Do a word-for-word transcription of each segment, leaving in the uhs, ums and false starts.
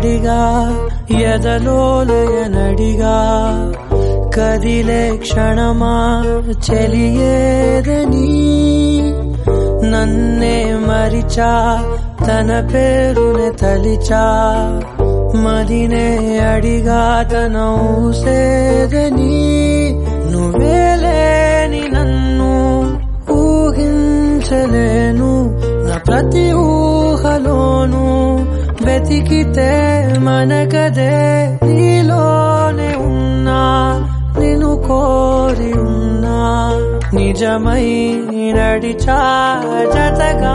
నడిగా ఎదలోలయ నడిగా కదిలే క్షణమా చెలియేదని నన్నే మరిచా తన పేరునే తలిచా మదినే అడిగా తన ఊసేదని నువ్వేలేని నన్ను ఊహించలేను నా ప్రతి ఊహలోను వెతికితే మనకదే నీలోనే ఉన్నా నిన్ను కోరి ఉన్నా నిజమై నడిచా జతగా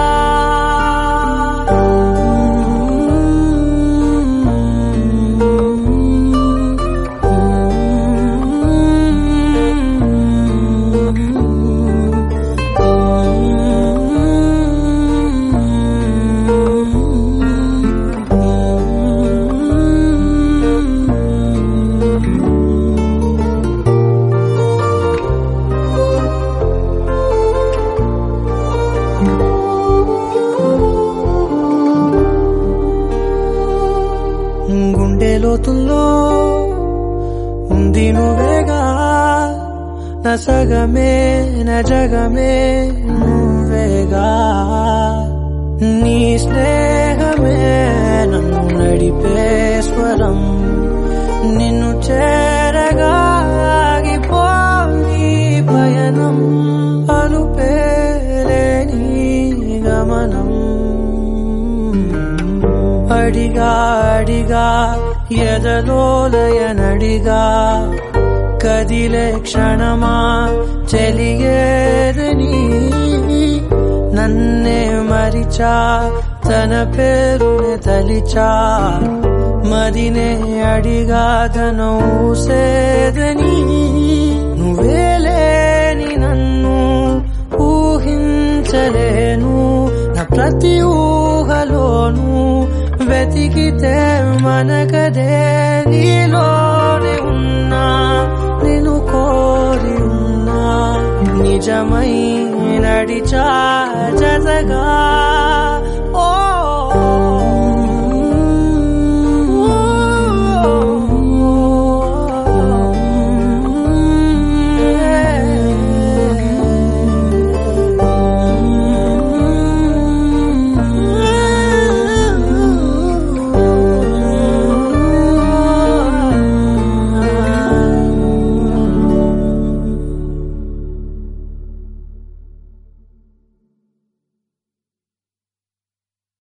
గుండె లోతుల్లో ఉంది నువ్వేగా నా సగమే నా జగమే నువ్వేగా నీ స్నేహమే నన్ను నడిపే స్వరం నిన్ను చేరగా ఆగిపోని పయనం అలుపేలేని గమనం అడిగా అడిగా ఎదలోలయ నడిగా కదిలే క్షణమా చెలియేదని నన్నే మరిచా తన పేరునే తలిచా మదినే అడిగా తన ఊసేదని నువ్వేలేని నన్ను ఊహించలేను నా ప్రతి ఊహలోను వెతికితే మనకదే నీలోనే ఉన్నా నిన్ను కోరి ఉన్నా నిజమై నడిచా జతగా